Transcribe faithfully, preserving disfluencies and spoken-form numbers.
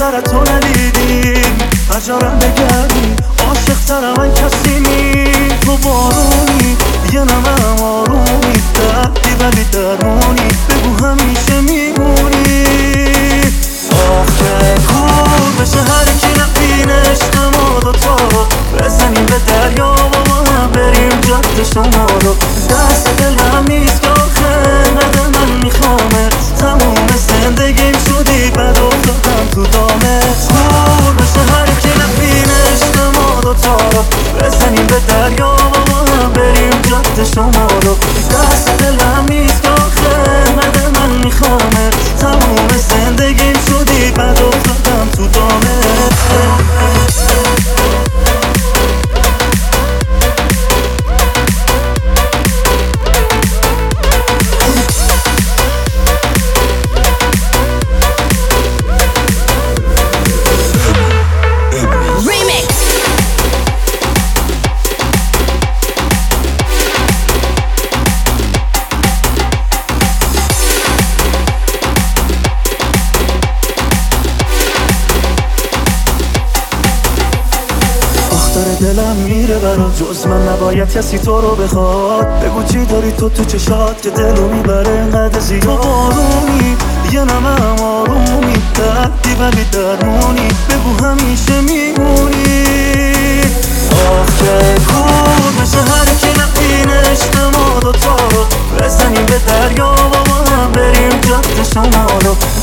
بهتر تو ندیدیم، هر جارم بگردی عاشق ترم من کسی نی. تو بارونی یه نمم آرومی، دردی ولی درمونی، بگو همیشه میمونی. آخه کور بشه هر کی نبینه عشق ما دوتا رو، بزنیم به دریا و ما هم بریم جاده شما رو. دست دلم نیست که آخه نده من میخوامت، تموم زندگیم شدی بد افتادم تو دامت. کور بشه هر کی نبینه عشق ما دوتا رو، بزنیم به دریا و ما هم بریم جاده شما رو. دست دلم نیست که آخه نده من میخوامت، تموم زندگیم شدی بد افتادم تو دامت. دلم میره برات، جز من نباید کسی تو رو بخواد. بگو چی داری تو تو چشات که دلو میبره انقدر زیاد. تو بارونی یه نمم آرومی، دردی ولی درمونی، بگو همیشه میمونی. آخه کور بشه هر کی نبینه عشق ما دوتا رو، بزنیم به دریا و ما هم بریم جاده شما رو.